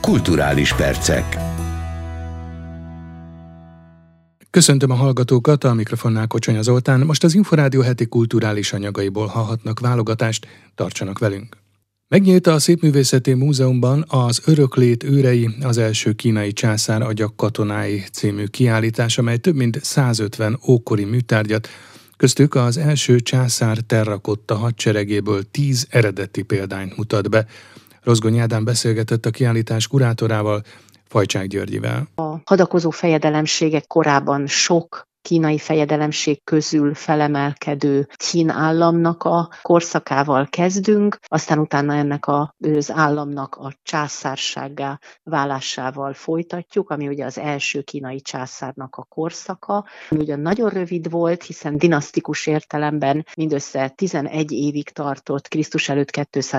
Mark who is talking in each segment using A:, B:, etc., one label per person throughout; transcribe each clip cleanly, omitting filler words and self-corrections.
A: Kulturális percek.
B: Köszöntöm a hallgatókat, a mikrofonnál Kocsonya Zoltán. Most az Inforádió heti kulturális anyagaiból hallhatnak válogatást, tartsanak velünk. Megnyílt a Szépművészeti Múzeumban az Öröklét őrei, az első kínai császár agyak katonái című kiállítás, amely több mint 150 ókori műtárgyat, köztük az első császár terrakotta hadseregéből 10 eredeti példányt mutat be. Rozgony Ádám beszélgetett a kiállítás kurátorával, Fajcsák Györgyivel.
C: A hadakozó fejedelemségek korában sok kínai fejedelemség közül felemelkedő Qin államnak a korszakával kezdünk, aztán utána ennek az államnak a császársággá válásával folytatjuk, ami ugye az első kínai császárnak a korszaka. Ugyan nagyon rövid volt, hiszen dinasztikus értelemben mindössze 11 évig tartott, Krisztus előtt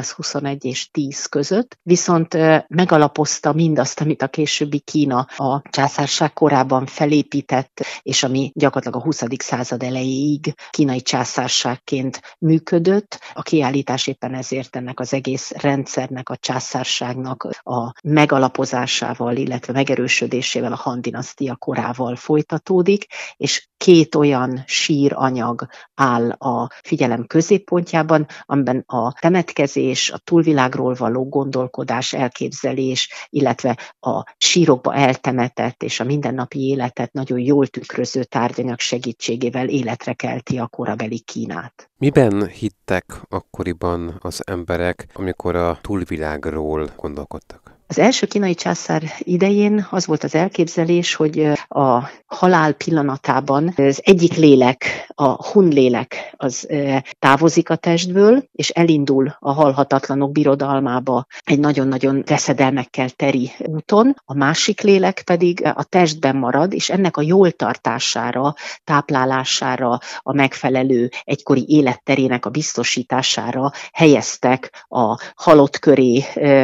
C: 221 és 10 között, viszont megalapozta mindazt, amit a későbbi Kína a császárság korában felépített, és ami gyakorlatilag a 20. század elejéig kínai császárságként működött. A kiállítás éppen ezért ennek az egész rendszernek, a császárságnak a megalapozásával, illetve megerősödésével, a Han dinasztia korával folytatódik, és 2 olyan síranyag áll a figyelem középpontjában, amiben a temetkezés, a túlvilágról való gondolkodás, elképzelés, illetve a sírokba eltemetett és a mindennapi életet nagyon jól tükröző tárgyanyag segítségével életre kelti a korabeli Kínát.
D: Miben hittek akkoriban az emberek, amikor a túlvilágról gondolkodtak?
C: Az első kínai császár idején az volt az elképzelés, hogy a halál pillanatában az egyik lélek, a hun lélek, az távozik a testből, és elindul a halhatatlanok birodalmába egy nagyon-nagyon veszedelmekkel teri úton, a másik lélek pedig a testben marad, és ennek a jól tartására, táplálására, a megfelelő egykori életterének a biztosítására helyeztek a halott köré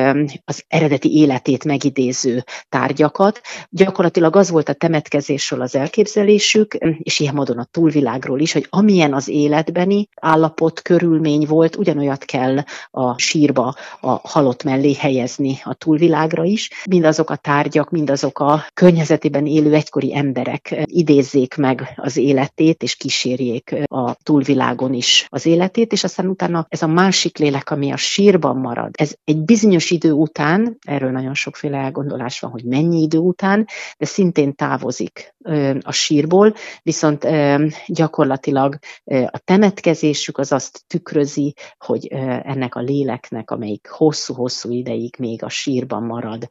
C: az eredeti életét megidéző tárgyakat. Gyakorlatilag az volt a temetkezésről az elképzelésük, és ilyen módon a túlvilágról is, hogy amilyen az életbeni állapot, körülmény volt, ugyanolyat kell a sírba a halott mellé helyezni a túlvilágra is. Mindazok a tárgyak, mindazok a környezetében élő egykori emberek idézzék meg az életét, és kísérjék a túlvilágon is az életét, és aztán utána ez a másik lélek, ami a sírban marad, ez egy bizonyos idő után, erről nagyon sokféle elgondolás van, hogy mennyi idő után, de szintén távozik a sírból, viszont gyakorlatilag a temetkezésük az azt tükrözi, hogy ennek a léleknek, amelyik hosszú-hosszú ideig még a sírban marad,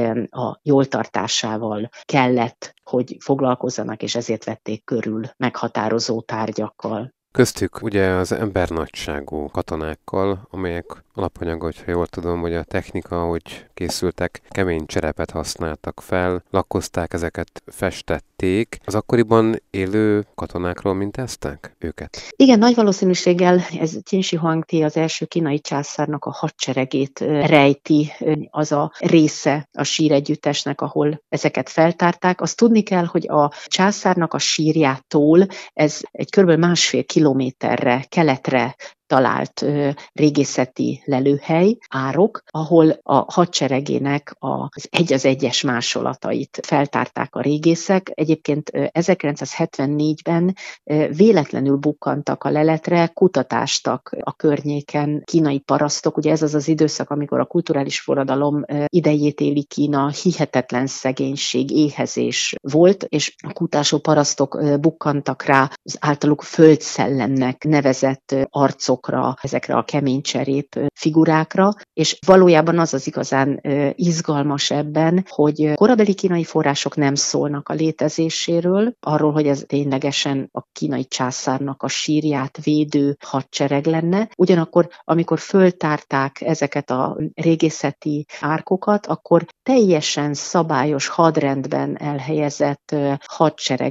C: a jól tartásával kellett, hogy foglalkozzanak, és ezért vették körül meghatározó tárgyakkal.
D: Köztük ugye az embernagyságú katonákkal, amelyek alapanyaga, hogyha jól tudom, hogy a technika, hogy készültek, kemény cserepet használtak fel, lakkozták ezeket, festették. Az akkoriban élő katonákról mintázták őket?
C: Igen, nagy valószínűséggel ez Qin Shi Huangdi, az első kínai császárnak a hadseregét rejti, az a része a síregyüttesnek, ahol ezeket feltárták. Azt tudni kell, hogy a császárnak a sírjától ez egy kb. 1,5 kilométerre keletre talált régészeti lelőhely, árok, ahol a hadseregének az egyes másolatait feltárták a régészek. Egyébként 1974-ben véletlenül bukkantak a leletre, kutatástak a környéken kínai parasztok. Ugye ez az az időszak, amikor a kulturális forradalom idejét éli Kína, hihetetlen szegénység, éhezés volt, és a kutásó parasztok bukkantak rá az általuk földszellemnek nevezett arcok, ezekre a kemény cserép figurákra, és valójában az az igazán izgalmas ebben, hogy korabeli kínai források nem szólnak a létezéséről, arról, hogy ez ténylegesen a kínai császárnak a sírját védő hadsereg lenne. Ugyanakkor, amikor föltárták ezeket a régészeti árkokat, akkor teljesen szabályos hadrendben elhelyezett hadsereget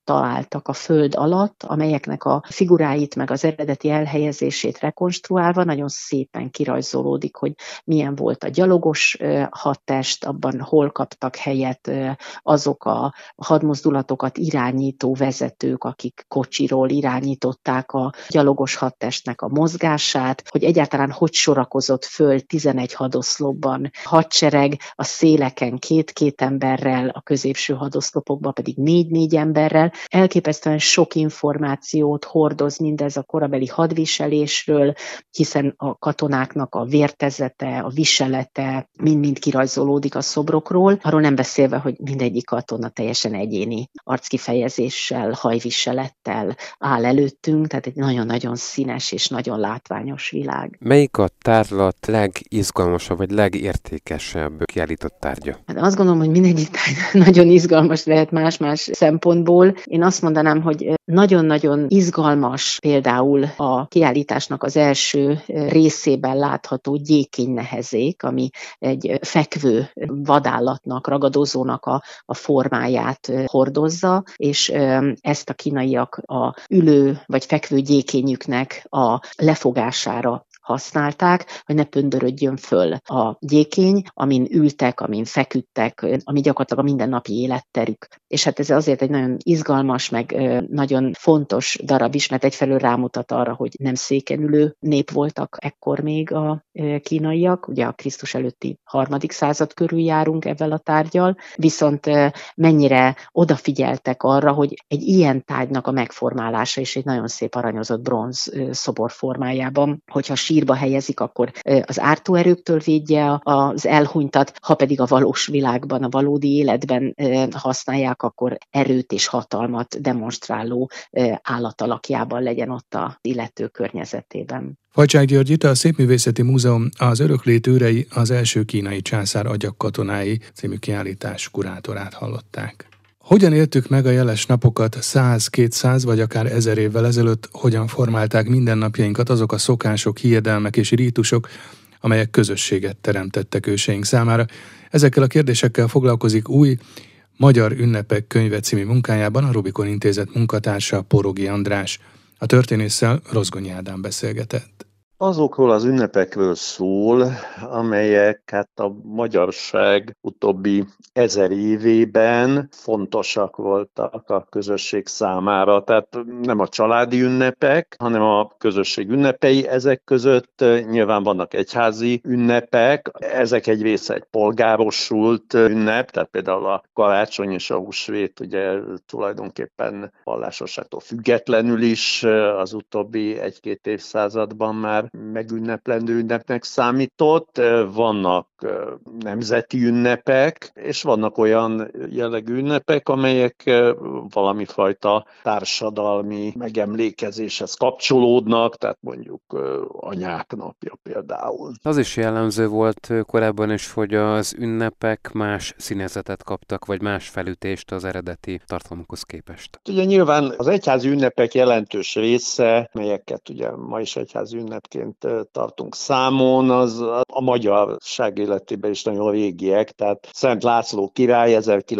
C: találtak a föld alatt, amelyeknek a figuráit meg az eredeti elhelyezését rekonstruálva nagyon szépen kirajzolódik, hogy milyen volt a gyalogos hadtest, abban hol kaptak helyet azok a hadmozdulatokat irányító vezetők, akik kocsiról irányították a gyalogos hadtestnek a mozgását, hogy egyáltalán hogy sorakozott föl 11 hadoszlopban hadsereg, a széleken 2-2 emberrel, a középső hadoszlopokban pedig 4-4 emberrel. Elképesztően sok információt hordoz mindez a korabeli hadviselésről, hiszen a katonáknak a vértezete, a viselete mind-mind kirajzolódik a szobrokról, arról nem beszélve, hogy mindegyik katona teljesen egyéni arckifejezéssel, hajviselettel áll előttünk, tehát egy nagyon-nagyon színes és nagyon látványos világ.
D: Melyik a tárlat legizgalmasabb vagy legértékesebb kiállított tárgya?
C: Hát azt gondolom, hogy mindegyik tárgy nagyon izgalmas lehet más-más szempontból. Én azt mondanám, hogy nagyon-nagyon izgalmas például a kiállításnak az első részében látható gyékénynehezék, ami egy fekvő vadállatnak, ragadozónak a formáját hordozza, és ezt a kínaiak a ülő vagy fekvő gyékényüknek a lefogására használták, hogy ne pöndörödjön föl a gyékény, amin ültek, amin feküdtek, ami gyakorlatilag a mindennapi életterük. És hát ez azért egy nagyon izgalmas, meg nagyon fontos darab is, mert egyfelől rámutat arra, hogy nem széken ülő nép voltak ekkor még a kínaiak, ugye a Krisztus előtti 3. század körül járunk ezzel a tárggyal, viszont mennyire odafigyeltek arra, hogy egy ilyen tárgynak a megformálása is egy nagyon szép aranyozott bronz szobor formájában, hogyha sírba helyezik, akkor az ártóerőktől védje az elhunytat, ha pedig a valós világban, a valódi életben használják, akkor erőt és hatalmat demonstráló állatalakjában legyen ott az illető környezetében.
B: Fajcsák Györgyit, a Szépművészeti Múzeum Az öröklét őrei, az első kínai császár agyagkatonái című kiállítás kurátorát hallották. Hogyan éltük meg a jeles napokat 100-200 vagy akár 1000 évvel ezelőtt, hogyan formálták mindennapjainkat azok a szokások, hiedelmek és rítusok, amelyek közösséget teremtettek őseink számára? Ezekkel a kérdésekkel foglalkozik új Magyar ünnepek könyve című munkájában a Rubikon Intézet munkatársa, Porogi András. A történésszel Rozgonyi Ádám beszélgetett.
A: Azokról az ünnepekről szól, amelyek a magyarság utóbbi 1000 évében fontosak voltak a közösség számára. Tehát nem a családi ünnepek, hanem a közösség ünnepei. Ezek között nyilván vannak egyházi ünnepek, ezek egy része egy polgárosult ünnep, tehát például a karácsony és a húsvét ugye tulajdonképpen vallásosságtól függetlenül is az utóbbi 1-2 évszázadban már megünneplendő ünnepnek számított, vannak nemzeti ünnepek, és vannak olyan jellegű ünnepek, amelyek valami fajta társadalmi megemlékezéshez kapcsolódnak, tehát mondjuk anyák napja például.
D: Az is jellemző volt korábban is, hogy az ünnepek más színezetet kaptak, vagy más felütést az eredeti tartalmukhoz képest.
A: Ugye nyilván az egyházi ünnepek jelentős része, melyeket ugye ma is egyházi ünnepként tartunk számon, az a magyarság életében is nagyon régiek, tehát Szent László király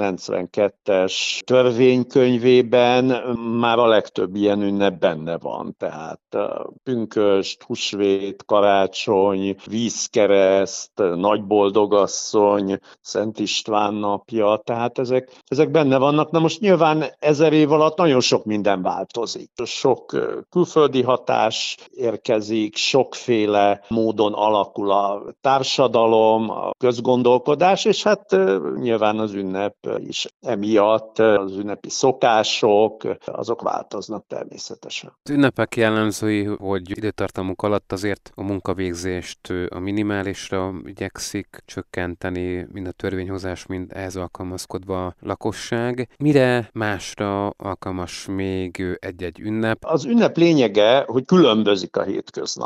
A: 1092-es törvénykönyvében már a legtöbb ilyen ünnep benne van, tehát pünkösd, húsvét, karácsony, vízkereszt, nagyboldogasszony, Szent István napja, tehát ezek benne vannak. Na most nyilván 1000 év alatt nagyon sok minden változik. Sok külföldi hatás érkezik, sokféle módon alakul a társadalom, a közgondolkodás, és hát nyilván az ünnep is emiatt, az ünnepi szokások, azok változnak természetesen.
D: Az ünnepek jellemzői, hogy időtartamuk alatt azért a munkavégzést a minimálisra igyekszik csökkenteni, mind a törvényhozás, mind ehhez alkalmazkodva a lakosság. Mire másra alkalmas még egy-egy ünnep?
A: Az ünnep lényege, hogy különbözik a hétköznap.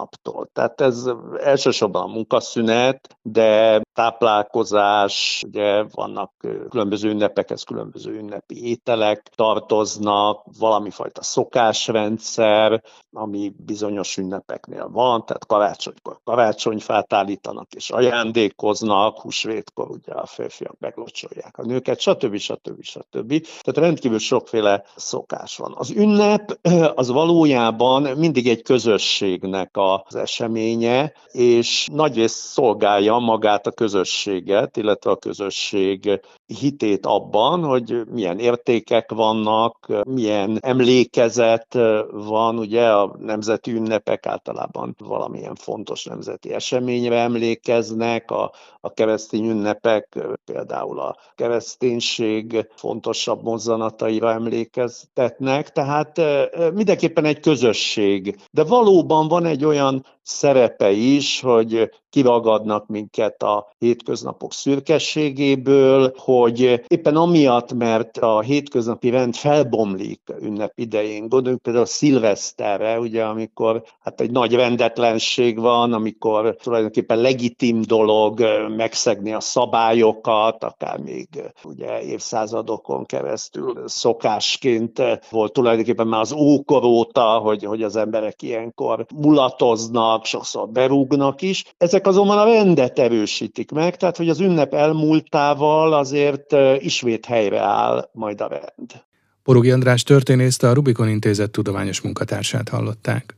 A: naptól. Tehát ez elsősorban a munkaszünet, de táplálkozás, ugye vannak különböző ünnepekhez különböző ünnepi ételek tartoznak, valamifajta szokásrendszer, ami bizonyos ünnepeknél van, tehát karácsonykor karácsonyfát állítanak és ajándékoznak, húsvétkor ugye a férfiak meglocsolják a nőket, stb. Tehát rendkívül sokféle szokás van. Az ünnep az valójában mindig egy közösségnek az eseménye, és nagyrészt szolgálja magát a közösséget, illetve a közösség hitét abban, hogy milyen értékek vannak, milyen emlékezet van, ugye a nemzeti ünnepek általában valamilyen fontos nemzeti eseményre emlékeznek, a keresztény ünnepek például a kereszténység fontosabb mozzanataira emlékeztetnek, tehát mindenképpen egy közösség. De valóban van egy olyan szerepe is, hogy kiragadnak minket a hétköznapok szürkességéből, hogy éppen amiatt, mert a hétköznapi rend felbomlik ünnep idején. Gondoljunk például a szilveszterre, ugye, amikor egy nagy rendetlenség van, amikor tulajdonképpen legitim dolog megszegni a szabályokat, akár még ugye évszázadokon keresztül szokásként volt tulajdonképpen már az ókor óta, hogy az emberek ilyenkor mulatoznak, sokszor berúgnak is. Ezek azonban a rendet erősítik meg, tehát hogy az ünnep elmúltával azért ismét helyreáll majd a rend.
B: Porogi András történészt, a Rubikon Intézet tudományos munkatársát hallották.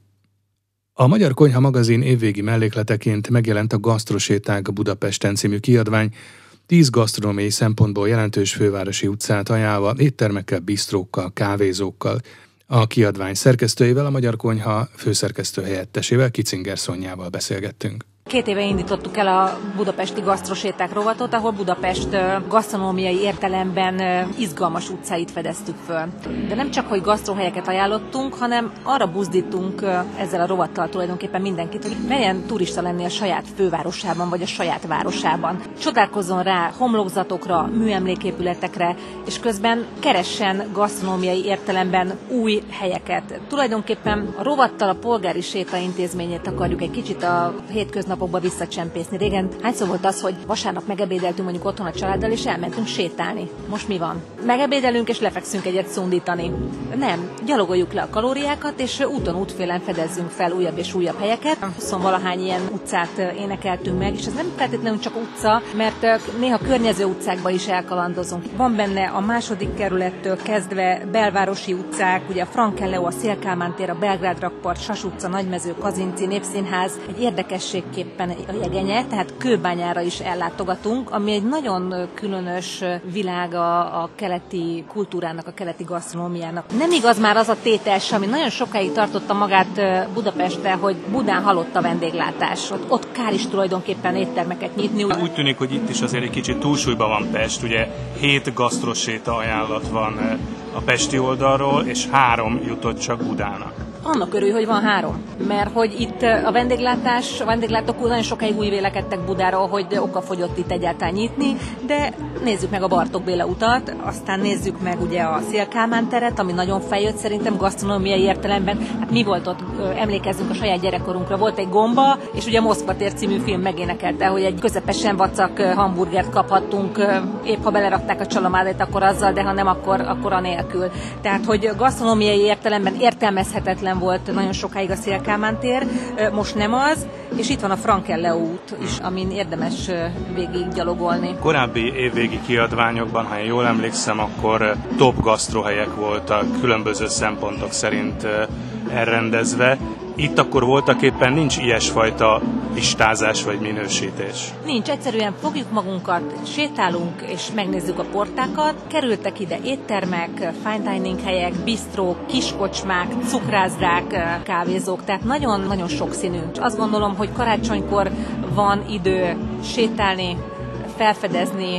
B: A Magyar Konyha magazin évvégi mellékleteként megjelent a Gasztroséták Budapesten című kiadvány, 10 gasztronómiai szempontból jelentős fővárosi utcát ajánlva éttermekkel, bistrókkal, kávézókkal. A kiadvány szerkesztőjével, a Magyar Konyha főszerkesztő helyettesével, Kicinger Szonyával beszélgettünk.
E: 2 éve indítottuk el a budapesti gasztroséták rovatot, ahol Budapest gasztronómiai értelemben izgalmas utcáit fedeztük föl. De nem csak, hogy gasztrohelyeket ajánlottunk, hanem arra buzdítunk ezzel a rovattal tulajdonképpen mindenkit, hogy merjen turista lenni a saját fővárosában vagy a saját városában. Csodálkozzon rá homlokzatokra, műemléképületekre, és közben keressen gasztronómiai értelemben új helyeket. Tulajdonképpen a rovattal a polgári séta intézményét akarjuk egy kicsit a hétköznapokba visszacsempészni. Régen hányszor volt az, hogy vasárnap megebédeltünk mondjuk otthon a családdal, és elmentünk sétálni. Most mi van? Megebédelünk, és lefekszünk egyet szundítani. Nem, gyalogoljuk le a kalóriákat, és úton útfélen fedezzünk fel újabb és újabb helyeket. 20-valahány ilyen utcát énekeltünk meg, és ez nem feltétlenül csak utca, mert néha környező utcákba is elkalandozunk. Van benne a 2. kerülettől kezdve belvárosi utcák, ugye a Franken Leo, a Széll Kálmán tér, a Belgrád rakpart, Sas utca, Nagymező, Kazinci, Népszínház, egy érdekességképpen a Jegenye, tehát Kőbányára is ellátogatunk, ami egy nagyon különös világ a keleti kultúrának, a keleti gasztronómiának. Nem igaz már az a tétes, ami nagyon sokáig tartotta magát Budapesten, hogy Budán halott a vendéglátás. Ott kár is tulajdonképpen éttermeket nyitni.
F: Úgy tűnik, hogy itt is azért egy kicsit túlsúlyban van Pest, ugye 7 gasztroséta ajánlat van a pesti oldalról, és 3 jutott csak Budának.
E: Annak örül, hogy van 3, mert hogy itt a vendéglátók nagyon sokáig úgy vélekedtek Budáról, hogy okafogyott itt egyáltalán nyitni, de nézzük meg a Bartók Béla utat, aztán nézzük meg ugye a Széll Kálmán teret, ami nagyon feljött szerintem gasztronómiai értelemben. Hát mi volt ott, emlékezzünk a saját gyerekkorunkra, volt egy gomba, és ugye a Moszkva tér című film megénekelte, hogy egy közepesen vacak hamburgert kaphattunk, épp ha belerakták a csalamádét, akkor azzal, de ha nem, akkor anélkül. Tehát, hogy gasztronómiai értelemben értelmezhetetlen volt nagyon sokáig a Széll Kálmán tér, most nem az, és itt van a Franken Leo út is, amin érdemes végig gyalogolni.
F: Korábbi évvégi kiadványokban, ha én jól emlékszem, akkor top gasztrohelyek voltak különböző szempontok szerint elrendezve. Itt akkor voltaképpen nincs ilyesfajta listázás vagy minősítés.
E: Nincs, egyszerűen fogjuk magunkat, sétálunk és megnézzük a portákat. Kerültek ide éttermek, fine dining helyek, bistrók, kiskocsmák, cukrászdák, kávézók, tehát nagyon-nagyon sokszínű. Azt gondolom, hogy karácsonykor van idő sétálni, felfedezni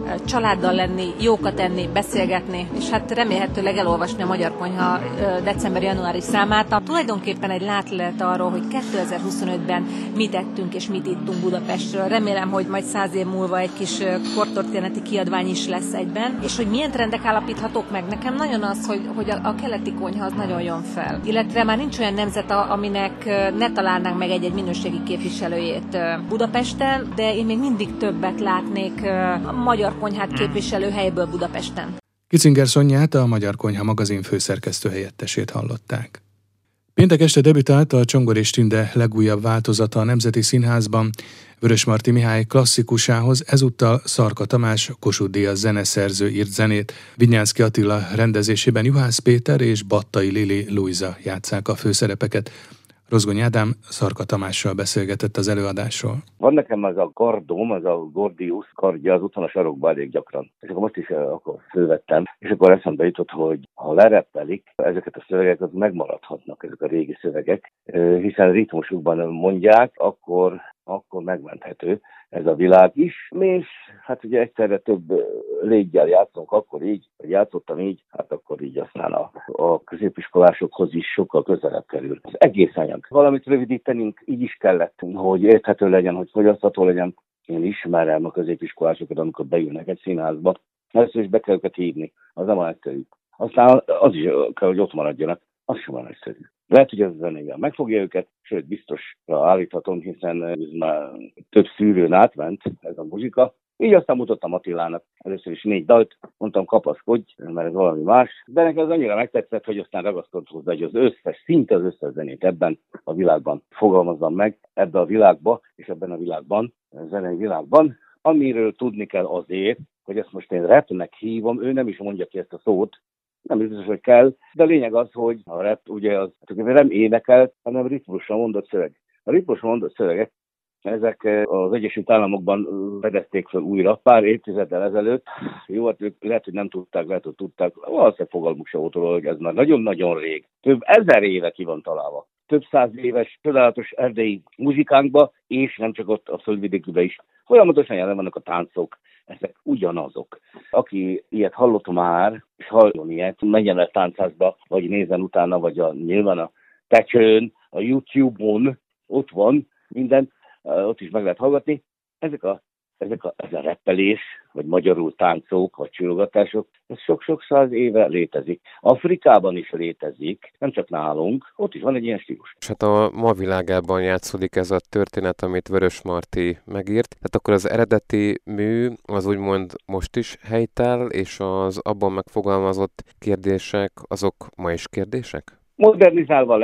E: családdal lenni, jókat enni, beszélgetni, és hát remélhetőleg elolvasni a Magyar Konyha december-januári számát. Tulajdonképpen egy látlelet arról, hogy 2025-ben mit ettünk és mit ittunk Budapestről. Remélem, hogy majd 100 év múlva egy kis kortörténeti kiadvány is lesz egyben, és hogy milyen trendek állapíthatók meg. Nekem nagyon az, hogy a keleti konyha az nagyon jön fel. Illetve már nincs olyan nemzet, aminek ne találnánk meg egy minőségi képviselőjét Budapesten, de én még mindig többet látnék a magyar konyhát képviselő helyből Budapesten.
B: Kicinger Szonyát, a Magyar Konyha magazin főszerkesztő helyettesét hallották. Péntek este debütált a Csongor és Tünde legújabb változata a Nemzeti Színházban. Vörösmarty Mihály klasszikusához ezúttal Szarka Tamás, Kossuth-díjas zeneszerző írt zenét. Vinyánszky Attila rendezésében Juhász Péter és Battai Lili Lujza játsszák a főszerepeket. Rozgony Ádám Szarka Tamással beszélgetett az előadásról.
G: Van nekem az a kardom, az a Gordius kardja, az ott van a sarokban elég gyakran. És akkor most is akkor fölvettem, és akkor eszembe jutott, hogy ha lereppelik, ezeket a szövegeket, az megmaradhatnak, ezek a régi szövegek, hiszen ritmusukban mondják, akkor megmenthető ez a világ is. És hát ugye egyszerre több léggel játszunk, akkor így, vagy játszottam így, hát akkor így aztán a középiskolásokhoz is sokkal közelebb kerül. Az egész anyag. Valamit rövidítenünk, így is kellett, hogy érthető legyen, hogy fogyasztható legyen. Én ismerem a középiskolásokat, amikor beülnek egy színházba. Először is be kell őket hívni, az nem egyszerű. Aztán az is kell, hogy ott maradjanak, az sem olyan egyszerű. Lehet, hogy ez a zenével megfogja őket, sőt biztosra állíthatom, hiszen ez már több szűrőn átment ez a muzsika. Így aztán mutattam Attilának először is 4 dalt, mondtam kapaszkodj, mert ez valami más. De nekem ez annyira megtetszett, hogy aztán ragaszkodott hozzá, hogy az összes, szinte az összes zenét ebben a világban fogalmazzam meg, ebben a világban és ebben a világban, a zenei világban, amiről tudni kell azért, hogy ezt most én rapnek hívom, ő nem is mondja ki ezt a szót, nem biztos, hogy kell, de a lényeg az, hogy a rap ugye az nem énekel, hanem ritmusra mondott szöveg. A ritmusra mondott szövegek, ezek az Egyesült Államokban fedezték fel újra pár évtizeddel ezelőtt. Jó, hát ők lehet, hogy nem tudták, lehet, hogy tudták. Valószínűleg fogalmuk se volt róla, hogy ez már nagyon-nagyon rég. Több 1000 éve ki van találva. Több 100 éves, csodálatos erdei muzsikánkba, és nem csak ott a földvidékben is. Folyamatosan jelen vannak a táncok, ezek ugyanazok. Aki ilyet hallott már, és halljon ilyet, menjen el táncházba, vagy nézzen utána, vagy nyilván a Tecsőn, a YouTube-on, ott van minden, ott is meg lehet hallgatni. Ez a reppelés, vagy magyarul táncok, vagy csilogatások, ez sok-sok 100 éve létezik. Afrikában is létezik, nem csak nálunk, ott is van egy ilyen stílus.
D: És hát a ma világában játszódik ez a történet, amit Vörösmarty megírt. Tehát akkor az eredeti mű az úgymond most is helytáll, és az abban megfogalmazott kérdések, azok ma is kérdések?
G: Modernizálva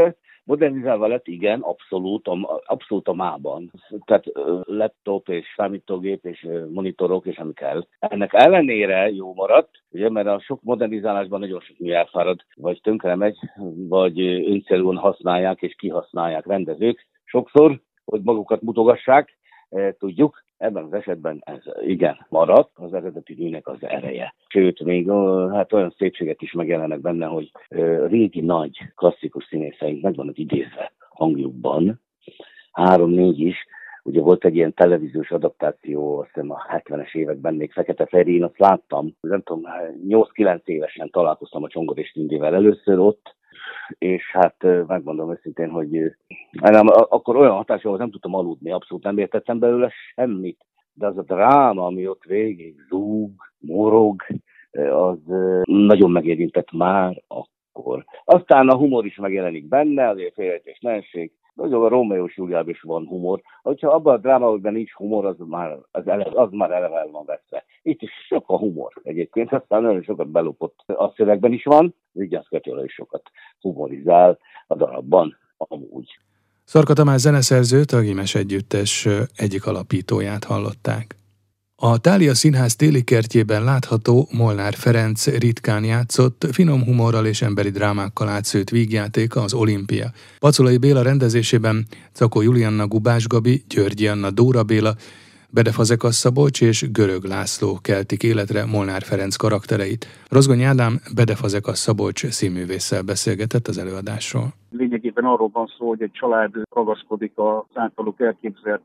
G: lett, igen, abszolút a mában. Tehát laptop és számítógép és monitorok és ami kell. Ennek ellenére jó maradt, ugye, mert a sok modernizálásban nagyon sok mű elfárad, vagy tönkre megy, vagy öncélúan használják és kihasználják rendezők. Sokszor, hogy magukat mutogassák, tudjuk. Ebben az esetben ez igen maradt, az eredeti műnek az ereje. Sőt, még hát olyan szépségek is megjelennek benne, hogy régi nagy klasszikus színészeink meg vannak idézve hangjukban. 3-4 is. Ugye volt egy ilyen televíziós adaptáció, azt hiszem a 70-es években még Fekete-Fehér, én azt láttam. Nem tudom, 8-9 évesen találkoztam a Csongor és Tündével először ott, és hát megmondom őszintén, hogy akkor olyan hatása, hogy nem tudtam aludni, abszolút nem értettem belőle semmit, de az a dráma, ami ott végig zúg, morog, az nagyon megérintett már akkor. Aztán a humor is megjelenik benne, azért félrejtés nehesség, nagyon a Rómeó és Júliában is van humor. Hogyha abban a drámában nincs humor, az már eleve el van veszve. Itt is sok a humor egyébként, aztán nagyon sokat belopott a szövegben is van, Vigyánszky Attila is sokat humorizál a darabban amúgy.
B: Szarka Tamás zeneszerzőt, a Gimes Együttes egyik alapítóját hallották. A Thália Színház téli kertjében látható Molnár Ferenc ritkán játszott, finom humorral és emberi drámákkal átszőtt vígjátéka az Olimpia. Pacolai Béla rendezésében Czakó Julianna, Gubás Gabi, Györgyi Anna, Dóra Béla, Bedefazekas Szabolcs és Görög László keltik életre Molnár Ferenc karaktereit. Rozgonyi Ádám Bedefazekas Szabolcs színművésszel beszélgetett az előadásról.
H: Lényegében arról van szó, hogy egy család ragaszkodik az általuk elképzelt,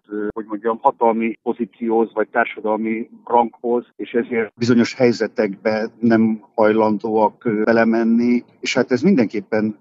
H: hatalmi pozícióhoz vagy társadalmi ranghoz, és ezért bizonyos helyzetekbe nem hajlandóak belemenni, és hát ez mindenképpen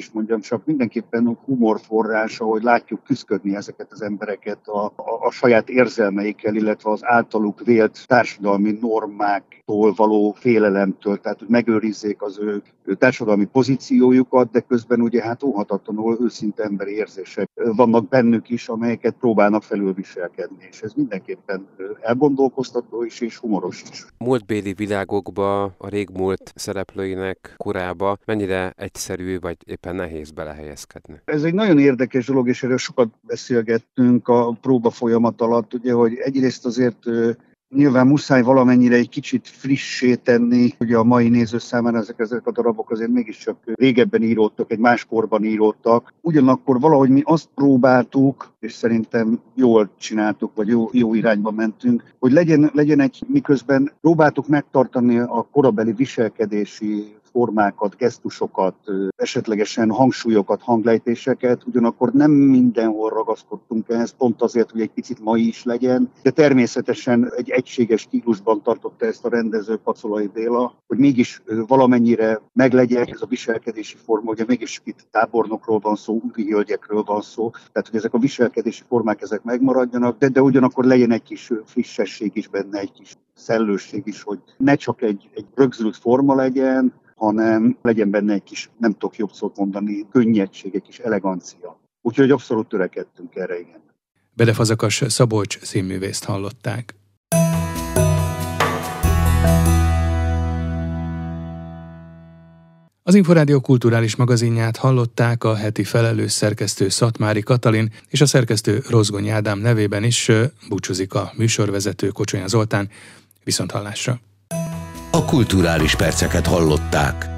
H: mindenképpen humorforrása, hogy látjuk küszködni ezeket az embereket a saját érzelmeikkel, illetve az általuk vélt társadalmi normáktól való félelemtől, tehát hogy megőrizzék az ő társadalmi pozíciójukat, de közben ugye óhatatlanul őszinte emberi érzések vannak bennük is, amelyeket próbálnak felülviselkedni, és ez mindenképpen elgondolkoztató is és humoros is.
D: Múltbéli világokba, a régmúlt szereplőinek korába mennyire egyszerű vagy éppen nehéz belehelyezkedni?
H: Ez egy nagyon érdekes dolog, és erről sokat beszélgettünk a próba folyamat alatt, ugye, hogy egyrészt azért nyilván muszáj valamennyire egy kicsit frissé tenni, ugye a mai néző számára ezek a darabok azért mégiscsak régebben íródtak, egy más korban íródtak. Ugyanakkor valahogy mi azt próbáltuk, és szerintem jól csináltuk, vagy jó irányba mentünk, hogy legyen egy, miközben próbáltuk megtartani a korabeli viselkedési formákat, gesztusokat, esetlegesen hangsúlyokat, hanglejtéseket, ugyanakkor nem mindenhol ragaszkodtunk ehhez, pont azért, hogy egy picit mai is legyen, de természetesen egy egységes stílusban tartotta ezt a rendező, Pacolai Béla, hogy mégis valamennyire meglegyen ez a viselkedési forma, ugye mégis itt tábornokról van szó, úri hölgyekről van szó, tehát hogy ezek a viselkedési formák ezek megmaradjanak, de ugyanakkor legyen egy kis frissesség is benne, egy kis szellőség is, hogy ne csak egy rögzült forma legyen, hanem legyen benne egy kis, nem tudok jobb szót mondani, könnyedség, egy kis elegancia. Úgyhogy abszolút törekedtünk erre, igen.
B: Bedefazekas Szabolcs színművészt hallották. Az Inforádió kulturális magazinját hallották, a heti felelős szerkesztő Szatmári Katalin és a szerkesztő Rozgonyi Ádám nevében is búcsúzik a műsorvezető Kocsonya Zoltán. Viszonthallásra!
I: A kulturális perceket hallották.